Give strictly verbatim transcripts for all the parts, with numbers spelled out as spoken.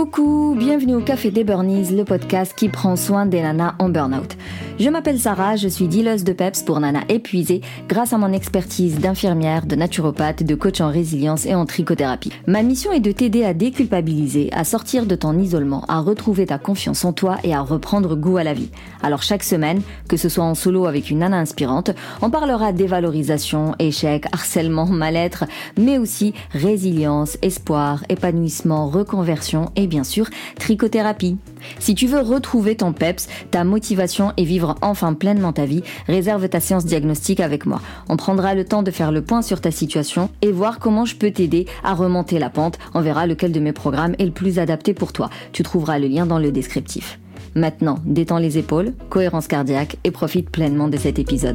Coucou, bienvenue au Café des Burnies, le podcast qui prend soin des nanas en burn-out. Je m'appelle Sarah, je suis dealeuse de peps pour nanas épuisées grâce à mon expertise d'infirmière, de naturopathe, de coach en résilience et en trichothérapie. Ma mission est de t'aider à déculpabiliser, à sortir de ton isolement, à retrouver ta confiance en toi et à reprendre goût à la vie. Alors chaque semaine, que ce soit en solo avec une nana inspirante, on parlera dévalorisation, échec, harcèlement, mal-être, mais aussi résilience, espoir, épanouissement, reconversion et bien sûr trichothérapie. Si tu veux retrouver ton peps, ta motivation et vivre enfin pleinement ta vie, réserve ta séance diagnostique avec moi. On prendra le temps de faire le point sur ta situation et voir comment je peux t'aider à remonter la pente. On verra lequel de mes programmes est le plus adapté pour toi. Tu trouveras le lien dans le descriptif. Maintenant, détends les épaules, cohérence cardiaque et profite pleinement de cet épisode.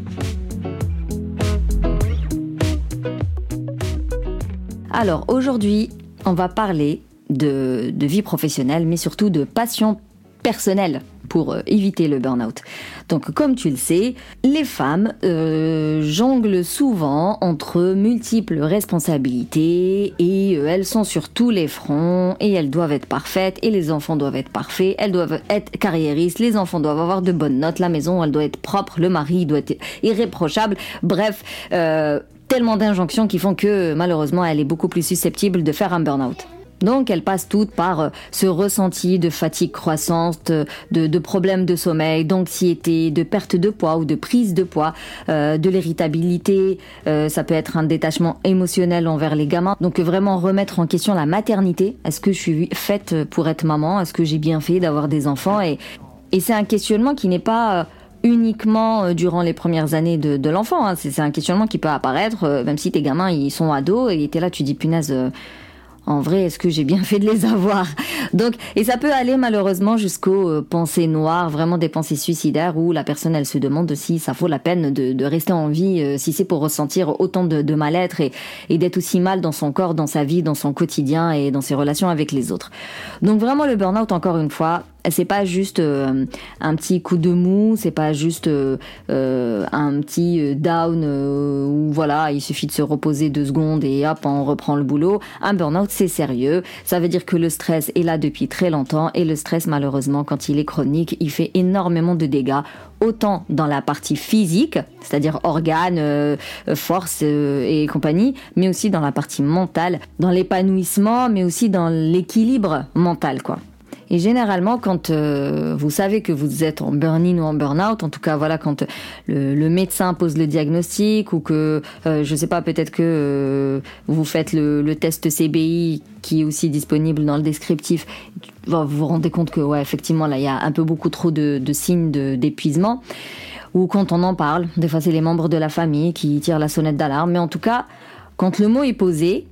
Alors aujourd'hui, on va parler de, de vie professionnelle, mais surtout de passion personnelle pour euh, éviter le burn-out. Donc comme tu le sais, les femmes euh, jonglent souvent entre multiples responsabilités et euh, elles sont sur tous les fronts et elles doivent être parfaites et les enfants doivent être parfaits, elles doivent être carriéristes, les enfants doivent avoir de bonnes notes, la maison elle doit être propre, le mari doit être irréprochable, bref, euh, tellement d'injonctions qui font que malheureusement elle est beaucoup plus susceptible de faire un burn-out. Donc elles passent toutes par euh, ce ressenti de fatigue croissante, de, de problèmes de sommeil, d'anxiété, de perte de poids ou de prise de poids, euh, de l'irritabilité, euh, ça peut être un détachement émotionnel envers les gamins. Donc vraiment remettre en question la maternité. Est-ce que je suis faite pour être maman ? Est-ce que j'ai bien fait d'avoir des enfants ? Et, et c'est un questionnement qui n'est pas... Euh, uniquement durant les premières années de, de l'enfant, hein. c'est, c'est un questionnement qui peut apparaître, euh, même si tes gamins ils sont ados et t'es là, tu dis punaise, euh, en vrai, est-ce que j'ai bien fait de les avoir ? Donc, et ça peut aller malheureusement jusqu'aux euh, pensées noires, vraiment des pensées suicidaires où la personne elle se demande si ça vaut la peine de, de rester en vie, euh, si c'est pour ressentir autant de, de mal-être et, et d'être aussi mal dans son corps, dans sa vie, dans son quotidien et dans ses relations avec les autres. Donc vraiment le burn-out, encore une fois, c'est pas juste euh, un petit coup de mou, c'est pas juste euh, euh, un petit down euh, où voilà, il suffit de se reposer deux secondes et hop, on reprend le boulot. Un burn-out, c'est sérieux. Ça veut dire que le stress est là depuis très longtemps et le stress, malheureusement, quand il est chronique, il fait énormément de dégâts, autant dans la partie physique, c'est-à-dire organes, euh, force euh, et compagnie, mais aussi dans la partie mentale, dans l'épanouissement, mais aussi dans l'équilibre mental, quoi. Et généralement, quand euh, vous savez que vous êtes en burn-in ou en burn-out, en tout cas, voilà, quand le, le médecin pose le diagnostic ou que, euh, je sais pas, peut-être que euh, vous faites le, le test C B I qui est aussi disponible dans le descriptif, vous vous rendez compte que, ouais, effectivement, là, il y a un peu beaucoup trop de, de signes de, d'épuisement. Ou quand on en parle, des fois, c'est les membres de la famille qui tirent la sonnette d'alarme. Mais en tout cas, quand le mot est posé,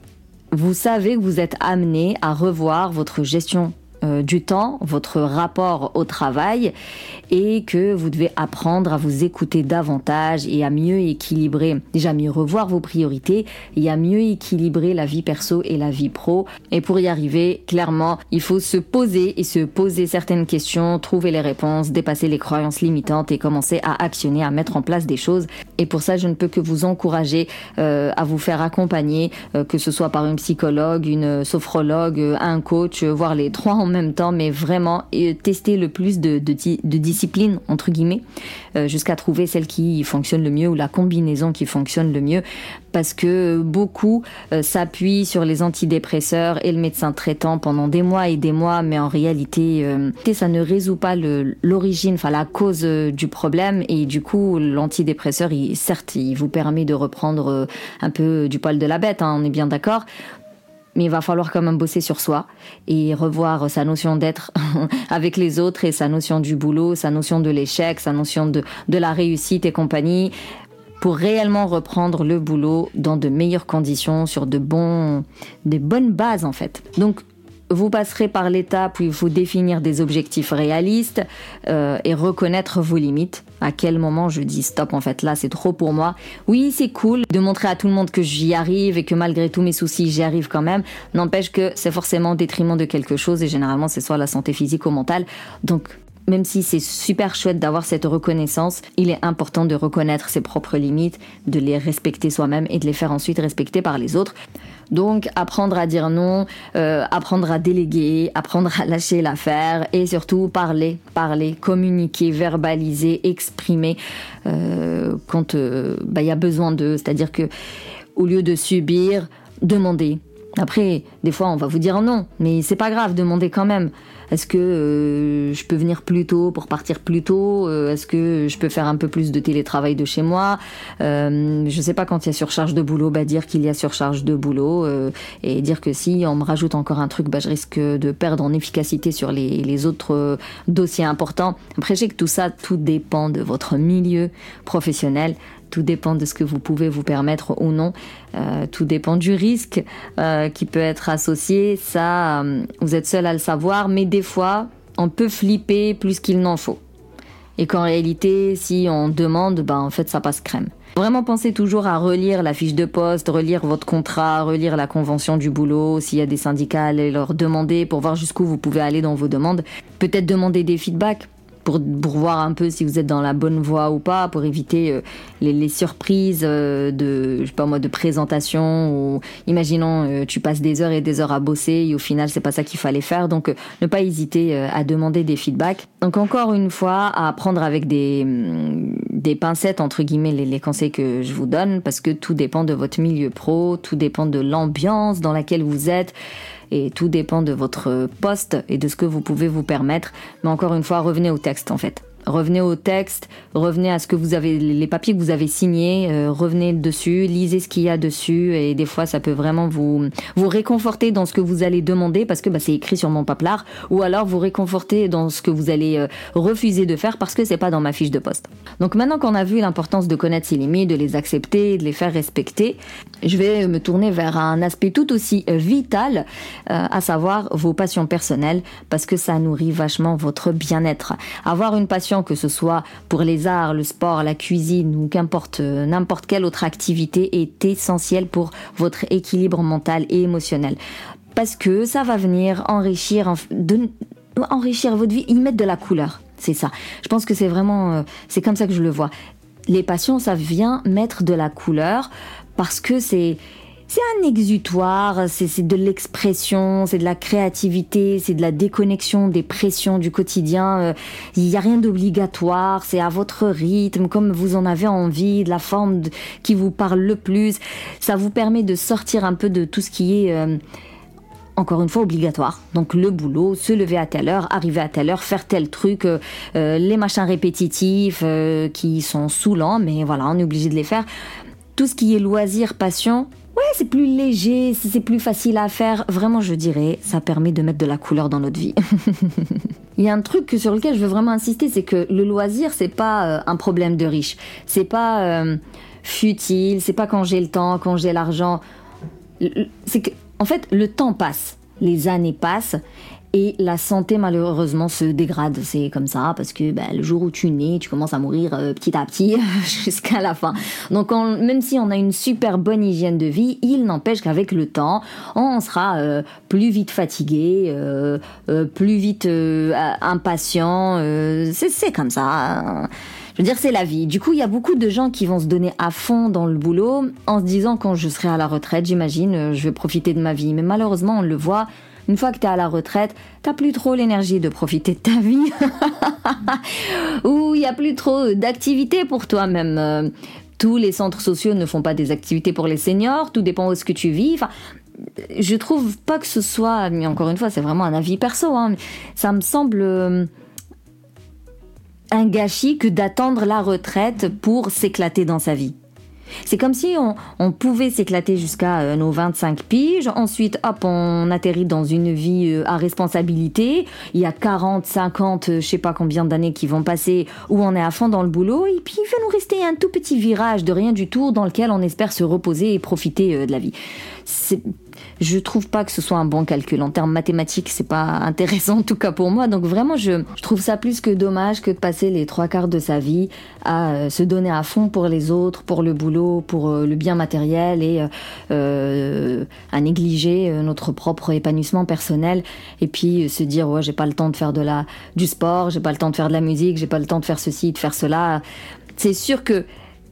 vous savez que vous êtes amené à revoir votre gestion du temps, votre rapport au travail et que vous devez apprendre à vous écouter davantage et à mieux équilibrer, déjà mieux revoir vos priorités et à mieux équilibrer la vie perso et la vie pro. Et pour y arriver, clairement, il faut se poser et se poser certaines questions, trouver les réponses, dépasser les croyances limitantes et commencer à actionner, à mettre en place des choses. Et pour ça, je ne peux que vous encourager euh, à vous faire accompagner, euh, que ce soit par une psychologue, une sophrologue, un coach, voire les trois en même temps, mais vraiment euh, tester le plus de, de, de disciplines, entre guillemets, euh, jusqu'à trouver celle qui fonctionne le mieux ou la combinaison qui fonctionne le mieux, parce que beaucoup euh, s'appuient sur les antidépresseurs et le médecin traitant pendant des mois et des mois, mais en réalité, euh, ça ne résout pas le, l'origine, enfin la cause euh, du problème, et du coup, l'antidépresseur, il, certes, il vous permet de reprendre euh, un peu du poil de la bête, hein, on est bien d'accord, mais il va falloir quand même bosser sur soi et revoir sa notion d'être avec les autres et sa notion du boulot, sa notion de l'échec, sa notion de, de la réussite et compagnie, pour réellement reprendre le boulot dans de meilleures conditions, sur de bons, des bonnes bases en fait. Donc, vous passerez par l'étape où il faut définir des objectifs réalistes euh, et reconnaître vos limites. À quel moment je dis stop, en fait, là c'est trop pour moi. Oui, c'est cool de montrer à tout le monde que j'y arrive et que malgré tous mes soucis, j'y arrive quand même. N'empêche que c'est forcément au détriment de quelque chose et généralement c'est soit la santé physique ou mentale. Donc, même si c'est super chouette d'avoir cette reconnaissance, il est important de reconnaître ses propres limites, de les respecter soi-même et de les faire ensuite respecter par les autres. Donc apprendre à dire non, euh, apprendre à déléguer, apprendre à lâcher l'affaire et surtout parler, parler, communiquer, verbaliser, exprimer euh, quand euh, bah, y a besoin de, c'est-à-dire que au lieu de subir, demander. Après, des fois, on va vous dire non, mais c'est pas grave, demandez quand même. Est-ce que euh, je peux venir plus tôt pour partir plus tôt euh, Est-ce que je peux faire un peu plus de télétravail de chez moi euh, Je sais pas, quand il y a surcharge de boulot, bah dire qu'il y a surcharge de boulot euh, et dire que si on me rajoute encore un truc, bah je risque de perdre en efficacité sur les, les autres euh, dossiers importants. Après, je sais que tout ça, tout dépend de votre milieu professionnel. Tout dépend de ce que vous pouvez vous permettre ou non. Euh, tout dépend du risque euh, qui peut être associé. Ça, euh, vous êtes seul à le savoir. Mais des fois, on peut flipper plus qu'il n'en faut. Et qu'en réalité, si on demande, ben, en fait, ça passe crème. Vraiment, pensez toujours à relire la fiche de poste, relire votre contrat, relire la convention du boulot. S'il y a des syndicats, allez leur demander pour voir jusqu'où vous pouvez aller dans vos demandes. Peut-être demander des feedbacks. Pour, pour voir un peu si vous êtes dans la bonne voie ou pas, pour éviter euh, les, les surprises euh, de, je sais pas moi, de présentation, ou imaginons euh, tu passes des heures et des heures à bosser et au final c'est pas ça qu'il fallait faire, donc euh, ne pas hésiter euh, à demander des feedbacks. Donc encore une fois, à prendre avec des, des pincettes entre guillemets les, les conseils que je vous donne, parce que tout dépend de votre milieu pro, tout dépend de l'ambiance dans laquelle vous êtes. Et tout dépend de votre poste et de ce que vous pouvez vous permettre. Mais encore une fois, revenez au texte en fait. Revenez au texte, revenez à ce que vous avez, les papiers que vous avez signés, euh, revenez dessus, lisez ce qu'il y a dessus et des fois ça peut vraiment vous vous réconforter dans ce que vous allez demander parce que bah, c'est écrit sur mon paplard, ou alors vous réconforter dans ce que vous allez euh, refuser de faire parce que c'est pas dans ma fiche de poste. Donc maintenant qu'on a vu l'importance de connaître ses limites, de les accepter, de les faire respecter, je vais me tourner vers un aspect tout aussi vital, euh, à savoir vos passions personnelles, parce que ça nourrit vachement votre bien-être. Avoir une passion, que ce soit pour les arts, le sport, la cuisine ou qu'importe, euh, n'importe quelle autre activité, est essentielle pour votre équilibre mental et émotionnel. Parce que ça va venir enrichir, de, enrichir votre vie, y mettre de la couleur. C'est ça. Je pense que c'est vraiment, euh, c'est comme ça que je le vois. Les passions, ça vient mettre de la couleur parce que c'est, c'est un exutoire, c'est, c'est de l'expression, c'est de la créativité, c'est de la déconnexion des pressions du quotidien. Il n'y a rien d'obligatoire, c'est à votre rythme, comme vous en avez envie, de la forme de, qui vous parle le plus. Ça vous permet de sortir un peu de tout ce qui est... Euh, encore une fois obligatoire, donc le boulot, se lever à telle heure, arriver à telle heure, faire tel truc, euh, les machins répétitifs euh, qui sont saoulants, mais voilà, on est obligé de les faire. Tout ce qui est loisir, passion, ouais, c'est plus léger, c'est plus facile à faire. Vraiment, je dirais, ça permet de mettre de la couleur dans notre vie. Il y a un truc sur lequel je veux vraiment insister, c'est que le loisir, c'est pas euh, un problème de riche. C'est pas euh, futile, c'est pas quand j'ai le temps, quand j'ai l'argent. C'est que, en fait, le temps passe, les années passent et la santé malheureusement se dégrade. C'est comme ça parce que ben, le jour où tu nais, tu commences à mourir euh, petit à petit jusqu'à la fin. Donc on, même si on a une super bonne hygiène de vie, il n'empêche qu'avec le temps, on sera euh, plus vite fatigué, euh, euh, plus vite euh, impatient. Euh, c'est, c'est comme ça. Hein. Je veux dire, c'est la vie. Du coup, il y a beaucoup de gens qui vont se donner à fond dans le boulot en se disant, quand je serai à la retraite, j'imagine, je vais profiter de ma vie. Mais malheureusement, on le voit, une fois que t'es à la retraite, t'as plus trop l'énergie de profiter de ta vie. Ou il y a plus trop d'activités pour toi-même. Tous les centres sociaux ne font pas des activités pour les seniors. Tout dépend où est-ce que tu vis. Enfin, je trouve pas que ce soit... Mais encore une fois, c'est vraiment un avis perso. Hein, ça me semble... un gâchis que d'attendre la retraite pour s'éclater dans sa vie. C'est comme si on, on pouvait s'éclater jusqu'à euh, nos vingt-cinq piges, ensuite hop, on atterrit dans une vie euh, à responsabilité, il y a quarante, cinquante, euh, je sais pas combien d'années qui vont passer où on est à fond dans le boulot, et puis il va nous rester un tout petit virage de rien du tout dans lequel on espère se reposer et profiter euh, de la vie. C'est... Je trouve pas que ce soit un bon calcul. En termes mathématiques, c'est pas intéressant, en tout cas pour moi. Donc vraiment, je, je trouve ça plus que dommage que de passer les trois quarts de sa vie à euh, se donner à fond pour les autres, pour le boulot, pour euh, le bien matériel et euh, à négliger euh, notre propre épanouissement personnel. Et puis euh, se dire, ouais, j'ai pas le temps de faire de la, du sport, j'ai pas le temps de faire de la musique, j'ai pas le temps de faire ceci, de faire cela. C'est sûr que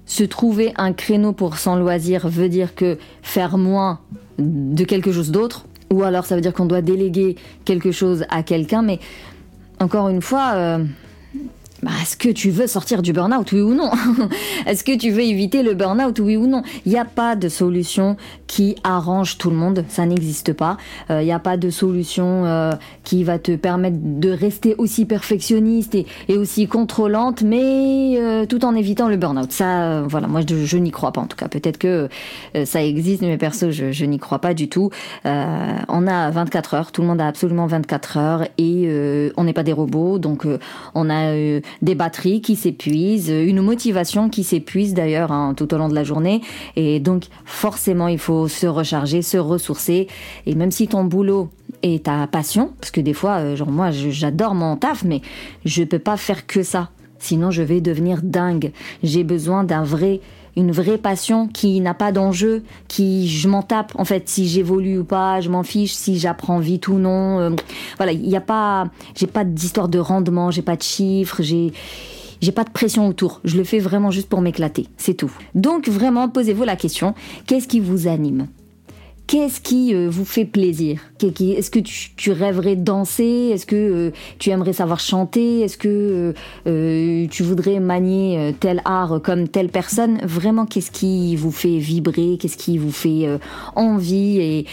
se trouver un créneau pour son loisir veut dire que faire moins de quelque chose d'autre, ou alors ça veut dire qu'on doit déléguer quelque chose à quelqu'un, mais encore une fois, euh, bah, est-ce que tu veux sortir du burn-out, oui ou non? Est-ce que tu veux éviter le burn-out, oui ou non? Il n'y a pas de solution qui arrange tout le monde, ça n'existe pas. Il euh, n'y a pas de solution euh, qui va te permettre de rester aussi perfectionniste et, et aussi contrôlante, mais euh, tout en évitant le burn-out. Ça, euh, voilà, moi je, je n'y crois pas en tout cas. Peut-être que euh, ça existe, mais perso, je, je n'y crois pas du tout. Euh, on a vingt-quatre heures, tout le monde a absolument vingt-quatre heures et euh, on n'est pas des robots, donc euh, on a euh, des batteries qui s'épuisent, une motivation qui s'épuise d'ailleurs hein, tout au long de la journée, et donc forcément il faut se recharger, se ressourcer, et même si ton boulot est ta passion, parce que des fois, euh, genre moi j'adore mon taf, mais je peux pas faire que ça, sinon je vais devenir dingue. J'ai besoin d'un vrai une vraie passion qui n'a pas d'enjeu, qui je m'en tape en fait si j'évolue ou pas, je m'en fiche si j'apprends vite ou non. Euh, voilà, il y a pas, j'ai pas d'histoire de rendement, j'ai pas de chiffres, j'ai j'ai pas de pression autour. Je le fais vraiment juste pour m'éclater, c'est tout. Donc vraiment, posez-vous la question, qu'est-ce qui vous anime ? Qu'est-ce qui euh, vous fait plaisir ? Est-ce que tu, tu rêverais de danser ? Est-ce que euh, tu aimerais savoir chanter ? Est-ce que euh, euh, tu voudrais manier euh, tel art comme telle personne ? Vraiment, qu'est-ce qui vous fait vibrer ? Qu'est-ce qui vous fait euh, envie ? Et,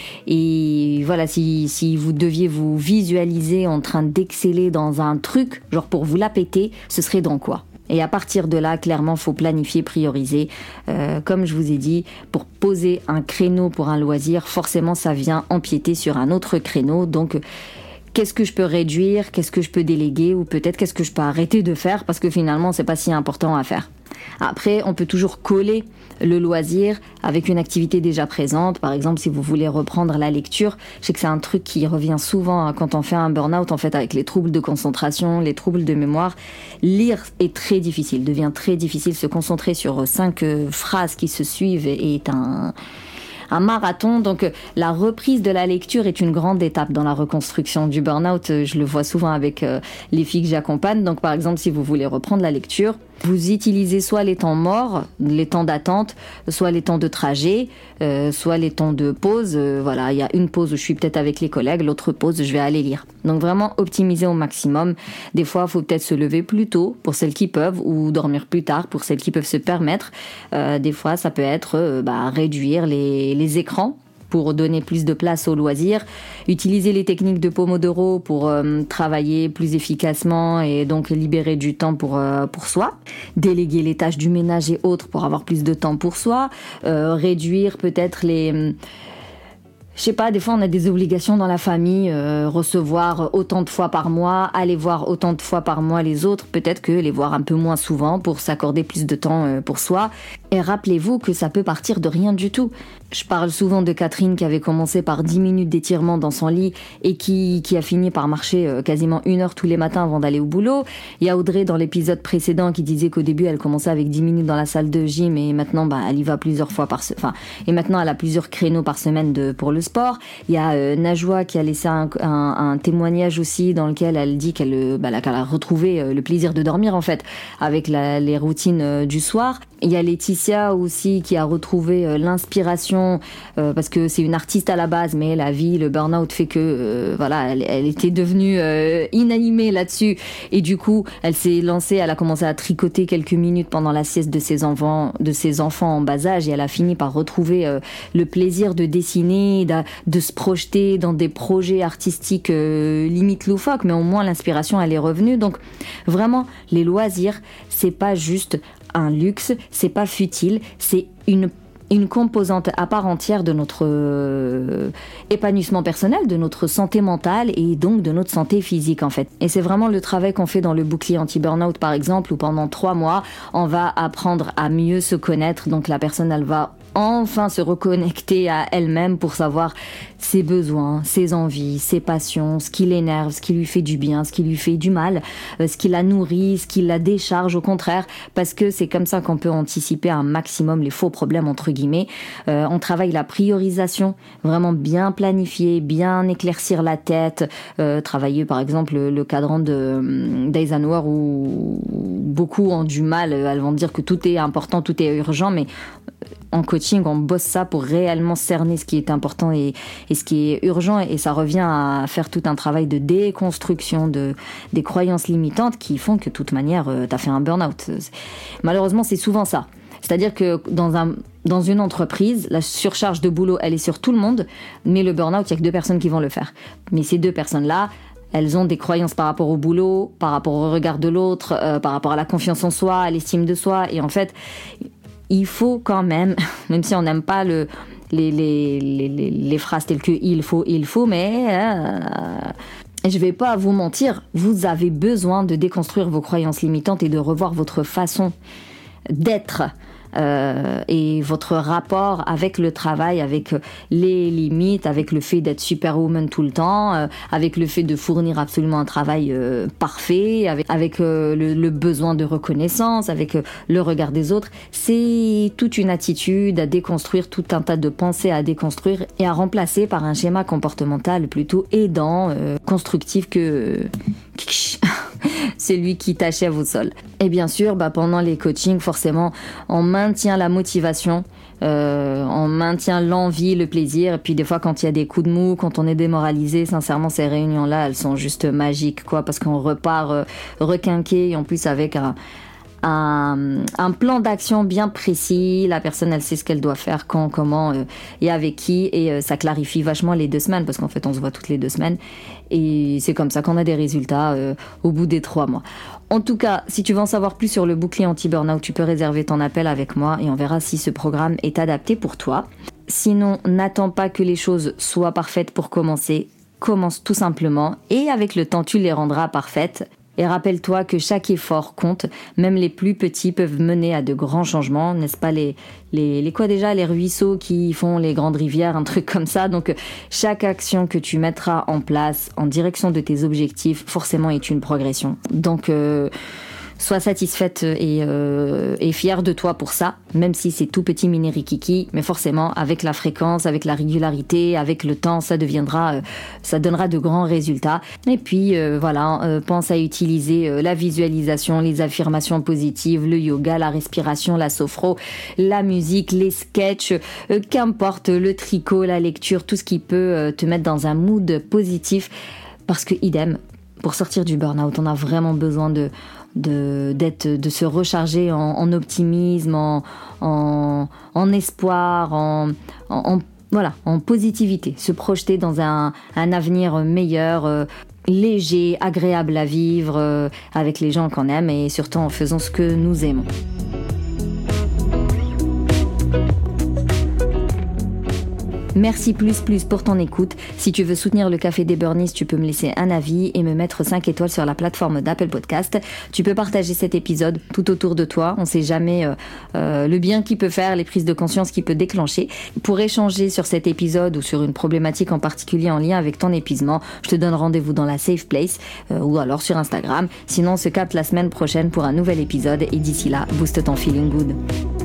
et voilà, si, si vous deviez vous visualiser en train d'exceller dans un truc, genre pour vous la péter, ce serait dans quoi ? Et à partir de là, clairement, faut planifier, prioriser. Euh, comme je vous ai dit, pour poser un créneau pour un loisir, forcément, ça vient empiéter sur un autre créneau. Donc, qu'est-ce que je peux réduire ? Qu'est-ce que je peux déléguer ? Ou peut-être qu'est-ce que je peux arrêter de faire ? Parce que finalement, c'est pas si important à faire. Après, on peut toujours coller le loisir avec une activité déjà présente. Par exemple, si vous voulez reprendre la lecture, je sais que c'est un truc qui revient souvent quand on fait un burn-out, en fait, avec les troubles de concentration, les troubles de mémoire. Lire est très difficile, devient très difficile. Se concentrer sur cinq phrases qui se suivent est un... un marathon, donc la reprise de la lecture est une grande étape dans la reconstruction du burn-out. Je le vois souvent avec les filles que j'accompagne. Donc par exemple, si vous voulez reprendre la lecture, vous utilisez soit les temps morts, les temps d'attente, soit les temps de trajet, euh, soit les temps de pause. Euh, voilà, il y a une pause où je suis peut-être avec les collègues, l'autre pause, je vais aller lire. Donc vraiment optimiser au maximum. Des fois, il faut peut-être se lever plus tôt pour celles qui peuvent, ou dormir plus tard pour celles qui peuvent se permettre. Euh, des fois, ça peut être euh, bah, réduire les, les écrans pour donner plus de place aux loisirs, utiliser les techniques de Pomodoro pour euh, travailler plus efficacement et donc libérer du temps pour, euh, pour soi, déléguer les tâches du ménage et autres pour avoir plus de temps pour soi, euh, réduire peut-être les... Je sais pas, des fois on a des obligations dans la famille, euh, recevoir autant de fois par mois, aller voir autant de fois par mois les autres, peut-être que les voir un peu moins souvent pour s'accorder plus de temps euh, pour soi. Et rappelez-vous que ça peut partir de rien du tout. Je parle souvent de Catherine qui avait commencé par dix minutes d'étirement dans son lit et qui, qui a fini par marcher euh, quasiment une heure tous les matins avant d'aller au boulot. Il y a Audrey dans l'épisode précédent qui disait qu'au début elle commençait avec dix minutes dans la salle de gym et maintenant bah, elle y va plusieurs fois par se... enfin, et maintenant elle a plusieurs créneaux par semaine de, pour le sport. Il y a euh, Najwa qui a laissé un, un, un témoignage aussi dans lequel elle dit qu'elle, bah, qu'elle a retrouvé euh, le plaisir de dormir en fait avec la, les routines euh, du soir. Il y a Laetitia aussi qui a retrouvé euh, l'inspiration euh, parce que c'est une artiste à la base, mais la vie, le burn-out fait que euh, voilà, elle, elle était devenue euh, inanimée là-dessus et du coup, elle s'est lancée, elle a commencé à tricoter quelques minutes pendant la sieste de ses enfants, de ses enfants en bas âge et elle a fini par retrouver euh, le plaisir de dessiner, de, de se projeter dans des projets artistiques euh, limite loufoques, mais au moins l'inspiration elle est revenue. Donc vraiment, les loisirs, c'est pas juste un luxe, c'est pas futile, c'est une une composante à part entière de notre euh, épanouissement personnel, de notre santé mentale et donc de notre santé physique en fait. Et c'est vraiment le travail qu'on fait dans le bouclier anti-burnout par exemple, où pendant trois mois, on va apprendre à mieux se connaître. Donc la personne, elle va enfin se reconnecter à elle-même pour savoir ses besoins, ses envies, ses passions, ce qui l'énerve, ce qui lui fait du bien, ce qui lui fait du mal, euh, ce qui la nourrit, ce qui la décharge au contraire, parce que c'est comme ça qu'on peut anticiper un maximum les faux problèmes entre guillemets. Euh, on travaille la priorisation, vraiment bien planifier, bien éclaircir la tête, euh, travailler par exemple le, le cadran de d'Eisenhower où beaucoup ont du mal, elles vont dire que tout est important, tout est urgent, mais en coaching, on bosse ça pour réellement cerner ce qui est important et, et ce qui est urgent, et ça revient à faire tout un travail de déconstruction de, des croyances limitantes qui font que de toute manière, euh, t'as fait un burn-out. Malheureusement, c'est souvent ça. C'est-à-dire que dans, un, dans une entreprise, la surcharge de boulot, elle est sur tout le monde, mais le burn-out, il n'y a que deux personnes qui vont le faire. Mais ces deux personnes-là, elles ont des croyances par rapport au boulot, par rapport au regard de l'autre, euh, par rapport à la confiance en soi, à l'estime de soi, et en fait... il faut quand même, même si on n'aime pas le, les, les, les, les phrases telles que il faut, il faut, mais euh, je vais pas vous mentir, vous avez besoin de déconstruire vos croyances limitantes et de revoir votre façon d'être. Euh, et votre rapport avec le travail, avec les limites, avec le fait d'être superwoman tout le temps, euh, avec le fait de fournir absolument un travail euh, parfait, avec, avec euh, le, le besoin de reconnaissance, avec euh, le regard des autres. C'est toute une attitude à déconstruire, tout un tas de pensées à déconstruire et à remplacer par un schéma comportemental plutôt aidant, euh, constructif que... celui qui t'achève au sol. Et bien sûr, bah, pendant les coachings, forcément, on maintient la motivation, euh, on maintient l'envie, le plaisir. Et puis des fois, quand il y a des coups de mou, quand on est démoralisé, sincèrement, ces réunions-là, elles sont juste magiques, quoi, parce qu'on repart euh, requinqué, et en plus avec un... Un, un plan d'action bien précis, la personne elle sait ce qu'elle doit faire, quand, comment euh, et avec qui, et euh, ça clarifie vachement les deux semaines parce qu'en fait on se voit toutes les deux semaines et c'est comme ça qu'on a des résultats euh, au bout des trois mois. En tout cas, si tu veux en savoir plus sur le bouclier anti-burnout, tu peux réserver ton appel avec moi et on verra si ce programme est adapté pour toi. Sinon, n'attends pas que les choses soient parfaites pour commencer, commence tout simplement et avec le temps tu les rendras parfaites. Et rappelle-toi que chaque effort compte, même les plus petits peuvent mener à de grands changements, n'est-ce pas les, les, les quoi déjà, les ruisseaux qui font les grandes rivières, un truc comme ça. Donc chaque action que tu mettras en place en direction de tes objectifs, forcément est une progression. Donc... Euh, sois satisfaite et, euh, et fière de toi pour ça, même si c'est tout petit mini rikiki, mais forcément avec la fréquence, avec la régularité, avec le temps, ça deviendra, euh, ça donnera de grands résultats. Et puis euh, voilà, euh, pense à utiliser euh, la visualisation, les affirmations positives, le yoga, la respiration, la sophro, la musique, les sketchs, euh, qu'importe, le tricot, la lecture, tout ce qui peut euh, te mettre dans un mood positif, parce que idem, pour sortir du burn-out, on a vraiment besoin de de d'être de se recharger en, en optimisme, en, en en espoir, en, en, en voilà, en positivité, se projeter dans un un avenir meilleur, euh, léger, agréable à vivre, euh, avec les gens qu'on aime et surtout en faisant ce que nous aimons. Merci plus plus pour ton écoute. Si tu veux soutenir le Café des Burnies, tu peux me laisser un avis et me mettre cinq étoiles sur la plateforme d'Apple Podcast. Tu peux partager cet épisode tout autour de toi. On sait jamais euh, euh, le bien qu'il peut faire, les prises de conscience qu'il peut déclencher. Pour échanger sur cet épisode ou sur une problématique en particulier en lien avec ton épuisement, je te donne rendez-vous dans la Safe Place euh, ou alors sur Instagram. Sinon, on se capte la semaine prochaine pour un nouvel épisode et d'ici là, booste ton feeling good.